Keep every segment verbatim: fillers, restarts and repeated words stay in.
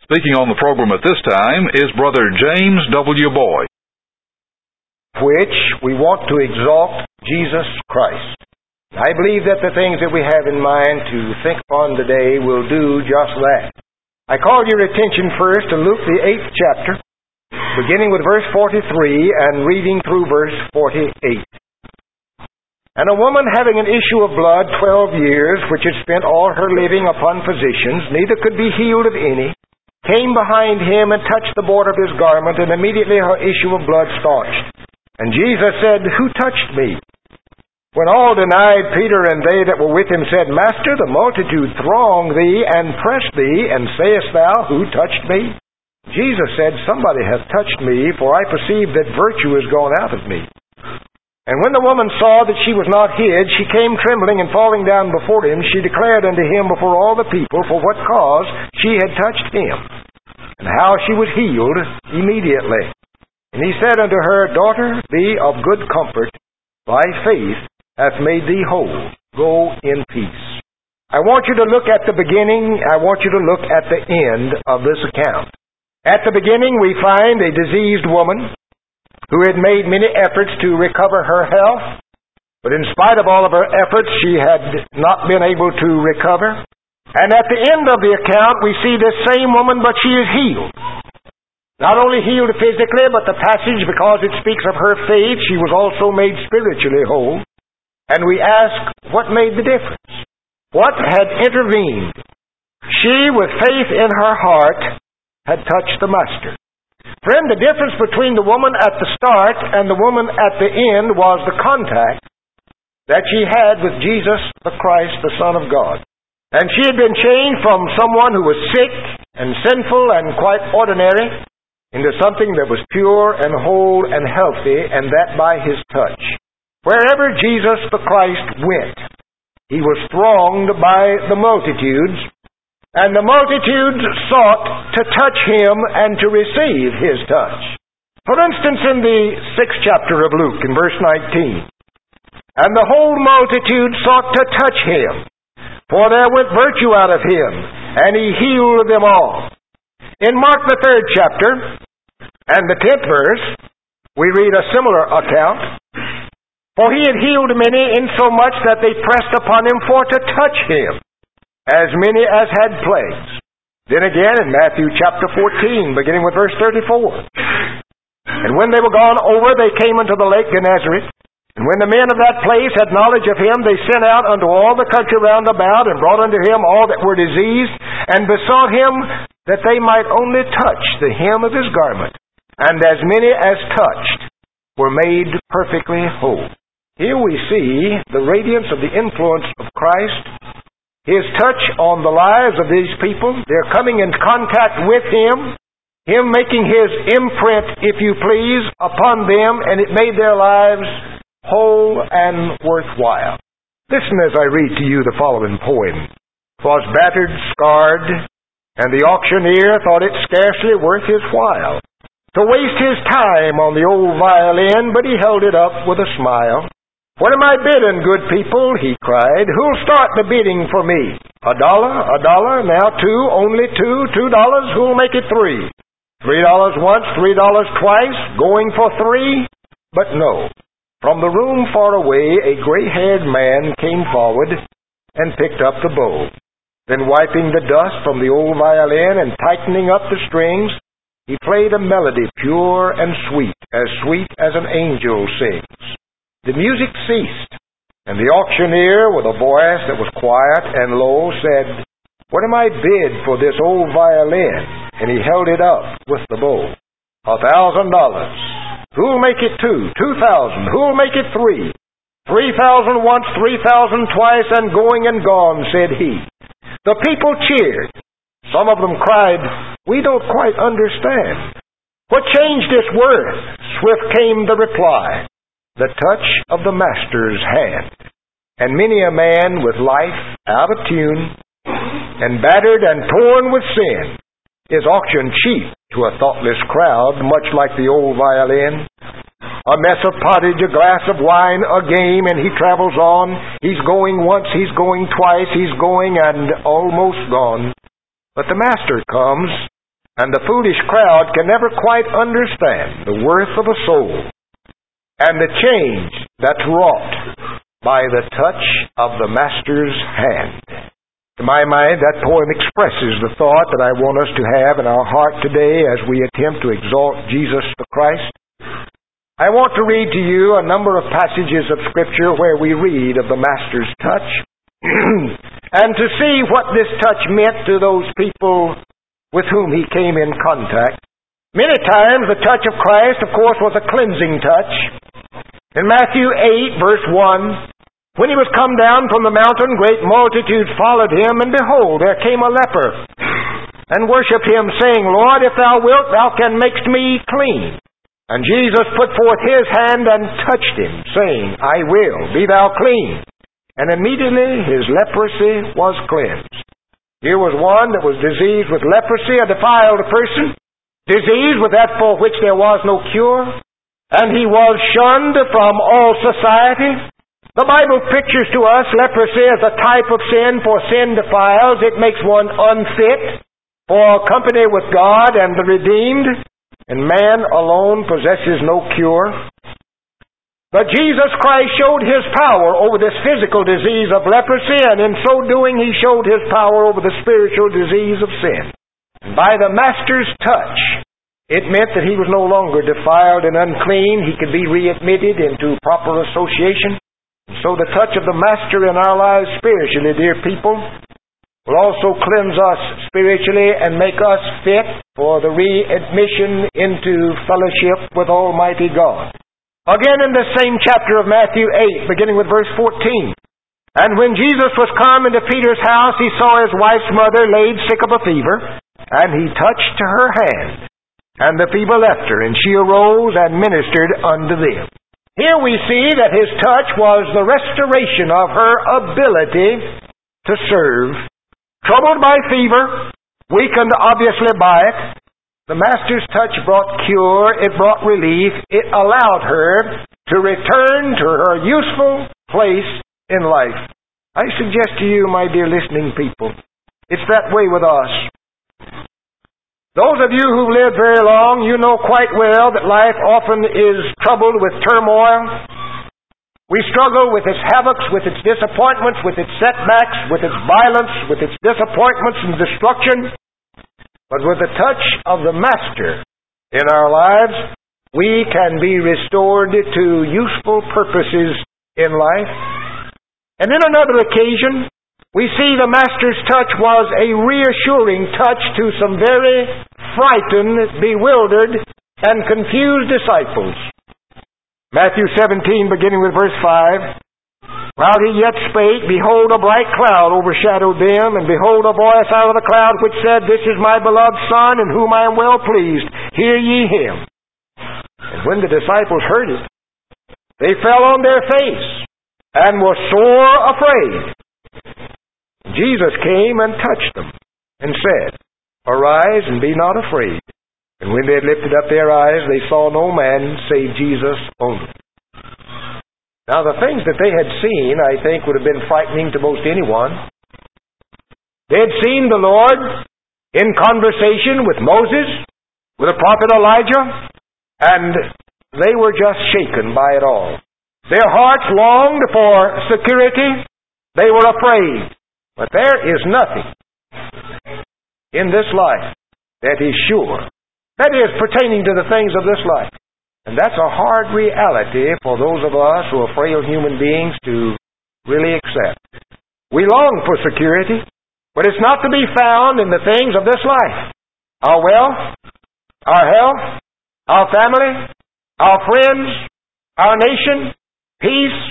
Speaking on the program at this time is Brother James W. Boyd. Which we want to exalt Jesus Christ. I believe that the things that we have in mind to think upon today will do just that. I call your attention first to Luke the eighth chapter, beginning with verse forty-three and reading through verse forty-eight. And a woman having an issue of blood twelve years, which had spent all her living upon physicians, neither could be healed of any, came behind him and touched the border of his garment, and immediately her issue of blood staunched. And Jesus said, Who touched me? When all denied, Peter and they that were with him said, Master, the multitude throng thee and press thee, and sayest thou, Who touched me? Jesus said, Somebody hath touched me, for I perceive that virtue is gone out of me. And when the woman saw that she was not hid, she came trembling, and falling down before him, she declared unto him before all the people for what cause she had touched him, and how she was healed immediately. And he said unto her, Daughter, be of good comfort, thy faith hath made thee whole. Go in peace. I want you to look at the beginning, I want you to look at the end of this account. At the beginning we find a diseased woman who had made many efforts to recover her health, but in spite of all of her efforts, she had not been able to recover. And at the end of the account, we see this same woman, but she is healed. Not only healed physically, but the passage, because it speaks of her faith, she was also made spiritually whole. And we ask, what made the difference? What had intervened? She, with faith in her heart, had touched the Master. Friend, the difference between the woman at the start and the woman at the end was the contact that she had with Jesus the Christ, the Son of God. And she had been changed from someone who was sick and sinful and quite ordinary into something that was pure and whole and healthy, and that by His touch. Wherever Jesus the Christ went, He was thronged by the multitudes, and the multitudes sought to touch Him and to receive His touch. For instance, in the sixth chapter of Luke, in verse nineteen, And the whole multitude sought to touch Him, for there went virtue out of Him, and He healed them all. In Mark the third chapter, and the tenth verse, we read a similar account. For He had healed many, insomuch that they pressed upon Him for to touch Him, as many as had plagues. Then again in Matthew chapter fourteen, beginning with verse thirty-four. And when they were gone over, they came unto the lake Gennesaret. And when the men of that place had knowledge of Him, they sent out unto all the country round about, and brought unto Him all that were diseased, and besought Him that they might only touch the hem of His garment. And as many as touched were made perfectly whole. Here we see the radiance of the influence of Christ, His touch on the lives of these people, their coming in contact with Him, Him making His imprint, if you please, upon them, and it made their lives whole and worthwhile. Listen as I read to you the following poem. 'Twas battered, scarred, and the auctioneer thought it scarcely worth his while to waste his time on the old violin, but he held it up with a smile. What am I bidding, good people? He cried. Who'll start the bidding for me? A dollar, a dollar, now two, only two, two dollars, who'll make it three? Three dollars once, three dollars twice, going for three? But no. From the room far away, a gray-haired man came forward and picked up the bow. Then wiping the dust from the old violin and tightening up the strings, he played a melody pure and sweet, as sweet as an angel sings. The music ceased, and the auctioneer, with a voice that was quiet and low, said, What am I bid for this old violin? And he held it up with the bow. A thousand dollars. Who'll make it two? Two thousand. Who'll make it three? Three thousand once, three thousand twice, and going and gone, said he. The people cheered. Some of them cried, We don't quite understand. What changed its worth? Swift came the reply. The touch of the Master's hand. And many a man with life out of tune, and battered and torn with sin, is auctioned cheap to a thoughtless crowd, much like the old violin. A mess of pottage, a glass of wine, a game, and he travels on. He's going once, he's going twice, he's going and almost gone. But the Master comes, And the foolish crowd can never quite understand the worth of a soul and the change that's wrought by the touch of the Master's hand. To my mind, that poem expresses the thought that I want us to have in our heart today as we attempt to exalt Jesus the Christ. I want to read to you a number of passages of Scripture where we read of the Master's touch and to see what this touch meant to those people with whom He came in contact. Many times the touch of Christ, of course, was a cleansing touch. In Matthew eight, verse one, when He was come down from the mountain, great multitudes followed Him, and behold, there came a leper, and worshipped Him, saying, Lord, if Thou wilt, Thou can make me clean. And Jesus put forth His hand and touched him, saying, I will, be thou clean. And immediately his leprosy was cleansed. Here was one that was diseased with leprosy, a defiled person, diseased with that for which there was no cure, and he was shunned from all society. The Bible pictures to us leprosy as a type of sin, for sin defiles. It makes one unfit for company with God and the redeemed, and man alone possesses no cure. But Jesus Christ showed His power over this physical disease of leprosy, and in so doing He showed His power over the spiritual disease of sin. And by the Master's touch, it meant that he was no longer defiled and unclean. He could be readmitted into proper association. So the touch of the Master in our lives spiritually, dear people, will also cleanse us spiritually and make us fit for the readmission into fellowship with Almighty God. Again in the same chapter of Matthew eight, beginning with verse fourteen. And when Jesus was come into Peter's house, he saw his wife's mother laid sick of a fever, and he touched her hand. And the fever left her, and she arose and ministered unto them. Here we see that his touch was the restoration of her ability to serve. Troubled by fever, weakened obviously by it, the Master's touch brought cure, it brought relief, it allowed her to return to her useful place in life. I suggest to you, my dear listening people, it's that way with us. Those of you who've lived very long, you know quite well that life often is troubled with turmoil. We struggle with its havocs, with its disappointments, with its setbacks, with its violence, with its disappointments and destruction. But with the touch of the Master in our lives, we can be restored to useful purposes in life. And in another occasion, we see the Master's touch was a reassuring touch to some very frightened, bewildered, and confused disciples. Matthew seventeen, beginning with verse five. While he yet spake, behold, a bright cloud overshadowed them, and behold, a voice out of the cloud which said, This is my beloved Son, in whom I am well pleased. Hear ye him. And when the disciples heard it, they fell on their face, and were sore afraid. Jesus came and touched them, and said, Arise, and be not afraid. And when they had lifted up their eyes, they saw no man save Jesus only. Now the things that they had seen, I think, would have been frightening to most anyone. They had seen the Lord in conversation with Moses, with the prophet Elijah, and they were just shaken by it all. Their hearts longed for security. They were afraid. But there is nothing in this life that is sure. That is, pertaining to the things of this life. And that's a hard reality for those of us who are frail human beings to really accept. We long for security, but it's not to be found in the things of this life. Our wealth, our health, our family, our friends, our nation, peace.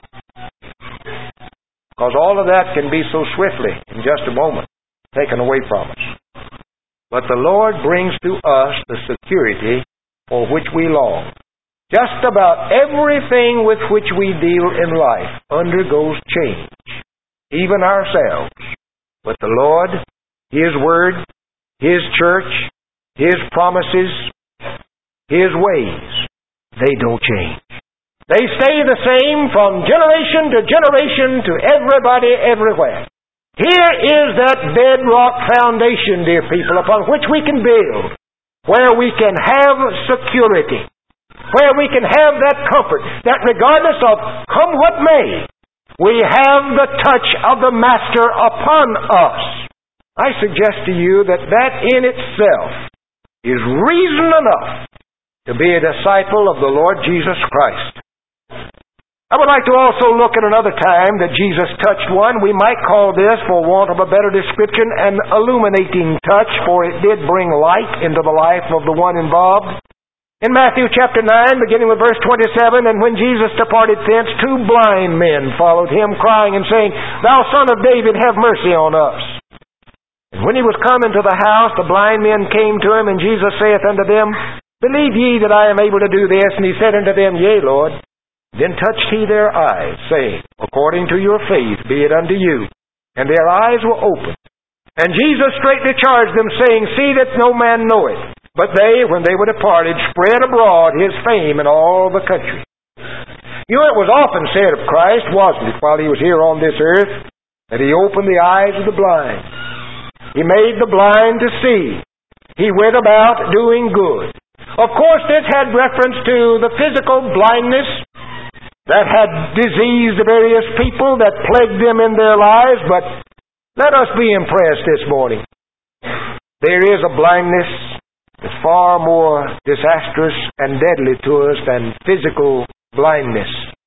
Because all of that can be so swiftly, in just a moment, taken away from us. But the Lord brings to us the security for which we long. Just about everything with which we deal in life undergoes change, even ourselves. But the Lord, His Word, His church, His promises, His ways, they don't change. They stay the same from generation to generation to everybody everywhere. Here is that bedrock foundation, dear people, upon which we can build, where we can have security, where we can have that comfort, that regardless of come what may, we have the touch of the Master upon us. I suggest to you that that in itself is reason enough to be a disciple of the Lord Jesus Christ. I would like to also look at another time that Jesus touched one. We might call this, for want of a better description, an illuminating touch, for it did bring light into the life of the one involved. In Matthew chapter nine, beginning with verse twenty-seven, and when Jesus departed thence, two blind men followed him, crying and saying, Thou Son of David, have mercy on us. And when he was come into the house, the blind men came to him, and Jesus saith unto them, Believe ye that I am able to do this? And he said unto them, Yea, Lord. Then touched he their eyes, saying, According to your faith be it unto you. And their eyes were opened. And Jesus straightly charged them, saying, See that no man know it. But they, when they were departed, spread abroad his fame in all the country. You know, it was often said of Christ, wasn't it, while he was here on this earth, that he opened the eyes of the blind. He made the blind to see. He went about doing good. Of course, this had reference to the physical blindness that had diseased the various people, that plagued them in their lives, but let us be impressed this morning. There is a blindness that's far more disastrous and deadly to us than physical blindness.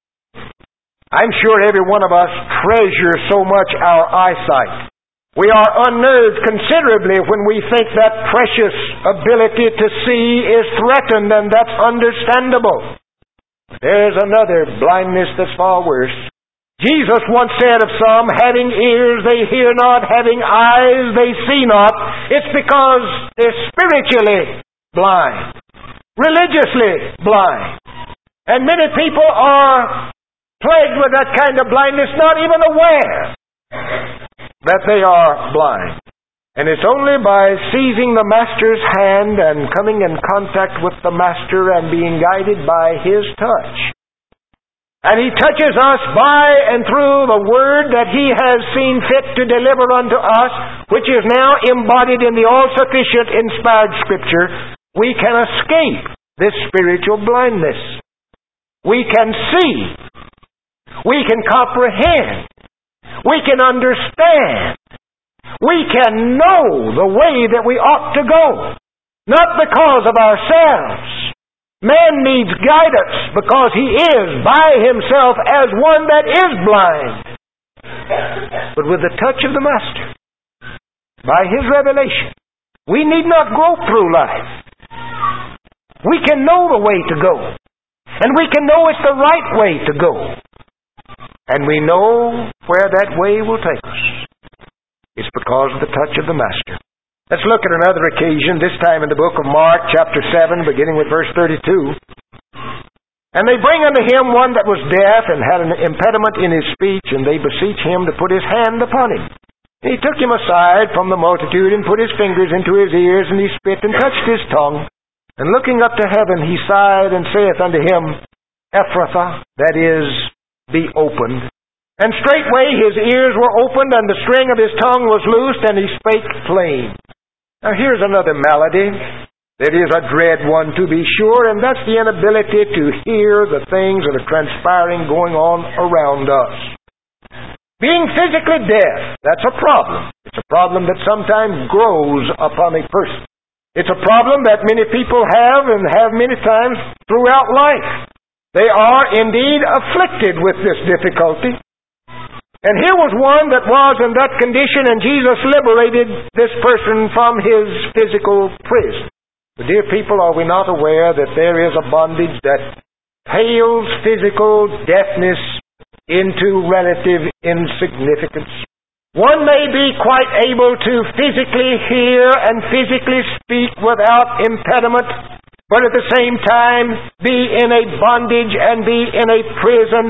I'm sure every one of us treasures so much our eyesight. We are unnerved considerably when we think that precious ability to see is threatened, and that's understandable. There's another blindness that's far worse. Jesus once said of some, having ears they hear not, having eyes they see not. It's because they're spiritually blind, religiously blind. And many people are plagued with that kind of blindness, not even aware that they are blind. And it's only by seizing the Master's hand and coming in contact with the Master and being guided by His touch. And He touches us by and through the Word that He has seen fit to deliver unto us, which is now embodied in the all-sufficient inspired Scripture. We can escape this spiritual blindness. We can see. We can comprehend. We can understand. We can know the way that we ought to go. Not because of ourselves. Man needs guidance because he is by himself as one that is blind. But with the touch of the Master, by His revelation, we need not grope through life. We can know the way to go. And we can know it's the right way to go. And we know where that way will take us. It's because of the touch of the Master. Let's look at another occasion, this time in the book of Mark, chapter seven, beginning with verse thirty-two. And they bring unto him one that was deaf and had an impediment in his speech, and they beseech him to put his hand upon him. And he took him aside from the multitude, and put his fingers into his ears, and he spit and touched his tongue. And looking up to heaven, he sighed and saith unto him, Ephrathah, that is, be opened. And straightway his ears were opened, and the string of his tongue was loosed, and he spake plain. Now here's another malady that is a dread one, to be sure, and that's the inability to hear the things that are transpiring going on around us. Being physically deaf, that's a problem. It's a problem that sometimes grows upon a person. It's a problem that many people have and have many times throughout life. They are indeed afflicted with this difficulty. And here was one that was in that condition, and Jesus liberated this person from his physical prison. But dear people, are we not aware that there is a bondage that pales physical deafness into relative insignificance? One may be quite able to physically hear and physically speak without impediment, but at the same time be in a bondage and be in a prison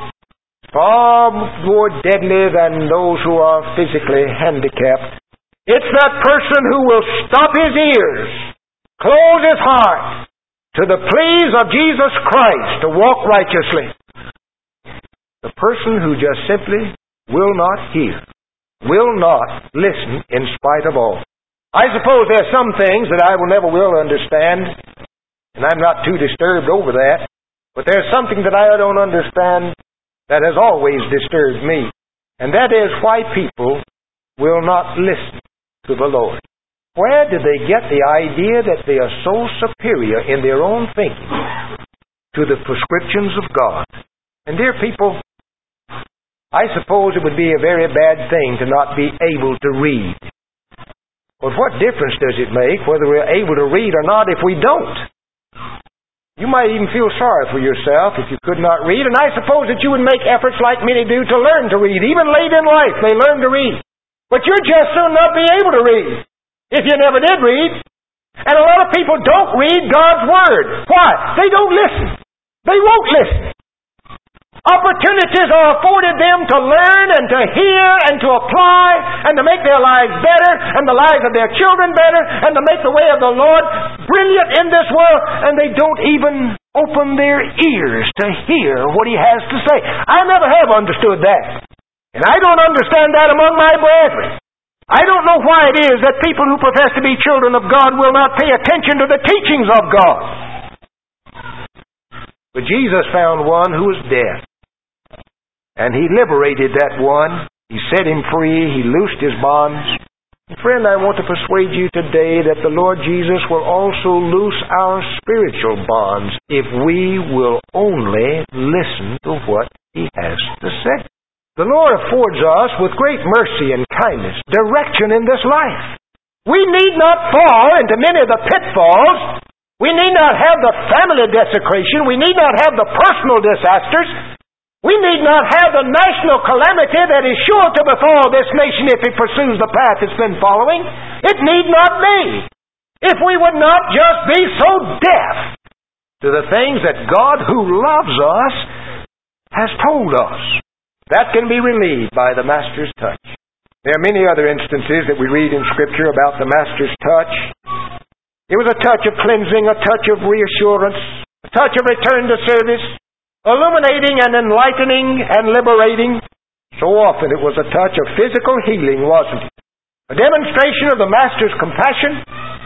far more deadly than those who are physically handicapped. It's that person who will stop his ears, close his heart to the pleas of Jesus Christ to walk righteously. The person who just simply will not hear. will not listen in spite of all. I suppose there are some things that I will never will understand, and I'm not too disturbed over that, but there's something that I don't understand that has always disturbed me, and that is why people will not listen to the Lord. Where did they get the idea that they are so superior in their own thinking to the prescriptions of God? And dear people, I suppose it would be a very bad thing to not be able to read. But what difference does it make whether we're able to read or not if we don't? You might even feel sorry for yourself if you could not read, and I suppose that you would make efforts like many do to learn to read. Even late in life, they learn to read. But you'd just soon not be able to read if you never did read. And a lot of people don't read God's Word. Why? They don't listen. They won't listen. Opportunities are afforded them to learn and to hear and to apply and to make their lives better and the lives of their children better and to make the way of the Lord brilliant in this world, and they don't even open their ears to hear what He has to say. I never have understood that. And I don't understand that among my brethren. I don't know why it is that people who profess to be children of God will not pay attention to the teachings of God. But Jesus found one who was deaf, and He liberated that one. He set him free. He loosed his bonds. And friend, I want to persuade you today that the Lord Jesus will also loose our spiritual bonds if we will only listen to what He has to say. The Lord affords us with great mercy and kindness direction in this life. We need not fall into many of the pitfalls. We need not have the family desecration. We need not have the personal disasters. We need not have the national calamity that is sure to befall this nation if it pursues the path it's been following. It need not be. If we would not just be so deaf to the things that God who loves us has told us. That can be relieved by the Master's touch. There are many other instances that we read in Scripture about the Master's touch. It was a touch of cleansing, a touch of reassurance, a touch of return to service, illuminating and enlightening and liberating. So often it was a touch of physical healing, wasn't it? A demonstration of the Master's compassion,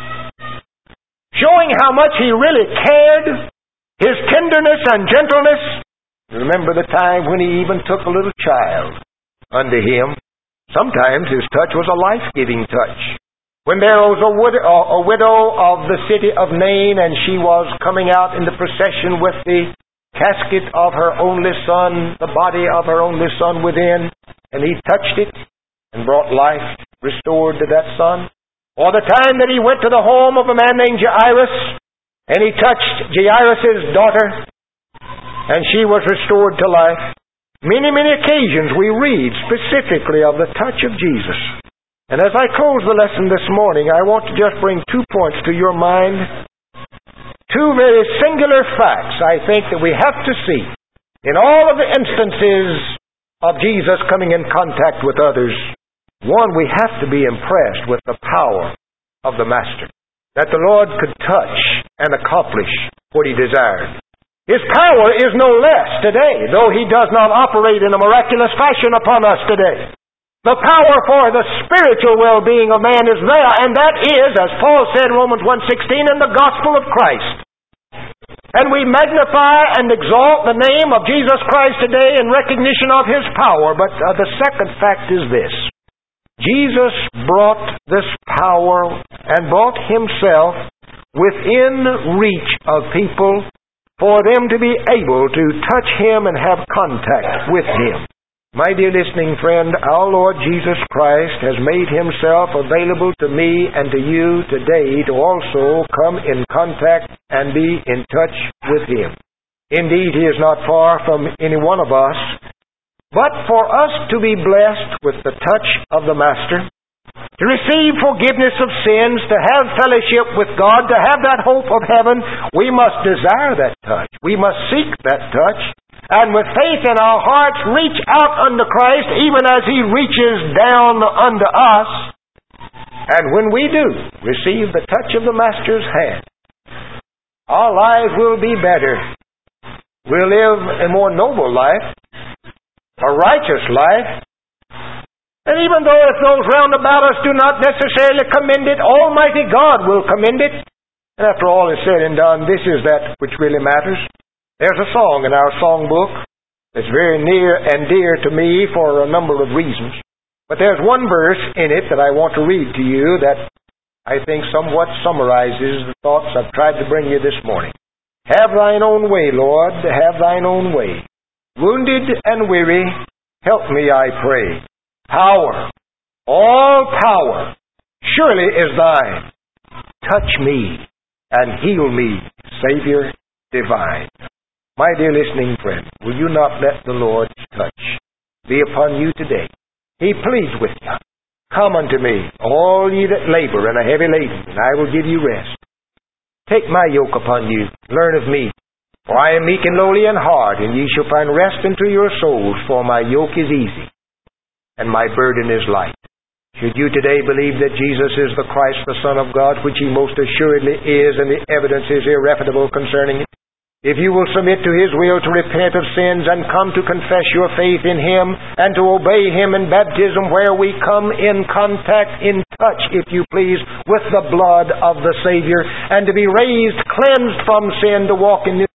showing how much He really cared, His tenderness and gentleness. Remember the time when He even took a little child unto Him. Sometimes His touch was a life-giving touch. When there was a widow, a widow of the city of Nain, and she was coming out in the procession with the casket of her only son, the body of her only son within, and He touched it and brought life restored to that son. Or the time that He went to the home of a man named Jairus, and He touched Jairus' daughter, and she was restored to life. Many, many occasions we read specifically of the touch of Jesus. And as I close the lesson this morning, I want to just bring two points to your mind. Two very singular facts, I think, that we have to see in all of the instances of Jesus coming in contact with others. One, we have to be impressed with the power of the Master, that the Lord could touch and accomplish what He desired. His power is no less today, though He does not operate in a miraculous fashion upon us today. The power for the spiritual well-being of man is there, and that is, as Paul said in Romans one sixteen, in the gospel of Christ. And we magnify and exalt the name of Jesus Christ today in recognition of His power. But uh, the second fact is this. Jesus brought this power and brought Himself within reach of people for them to be able to touch Him and have contact with Him. My dear listening friend, our Lord Jesus Christ has made Himself available to me and to you today to also come in contact and be in touch with Him. Indeed, He is not far from any one of us, but for us to be blessed with the touch of the Master, to receive forgiveness of sins, to have fellowship with God, to have that hope of heaven, we must desire that touch. We must seek that touch. And with faith in our hearts, reach out unto Christ, even as He reaches down unto us. And when we do receive the touch of the Master's hand, our lives will be better. We'll live a more noble life, a righteous life, And even though if those round about us do not necessarily commend it, Almighty God will commend it. And after all is said and done, this is that which really matters. There's a song in our songbook that's very near and dear to me for a number of reasons. But there's one verse in it that I want to read to you that I think somewhat summarizes the thoughts I've tried to bring you this morning. Have thine own way, Lord, have thine own way. Wounded and weary, help me, I pray. Power, all power, surely is thine. Touch me and heal me, Savior divine. My dear listening friend, will you not let the Lord's touch be upon you today? He pleads with you. Come unto me, all ye that labor and are heavy laden, and I will give you rest. Take my yoke upon you, learn of me, for I am meek and lowly in heart, and ye shall find rest unto your souls, for my yoke is easy, and my burden is light. Should you today believe that Jesus is the Christ, the Son of God, which He most assuredly is, and the evidence is irrefutable concerning it, if you will submit to His will to repent of sins and come to confess your faith in Him and to obey Him in baptism, where we come in contact, in touch, if you please, with the blood of the Savior, and to be raised, cleansed from sin, to walk in this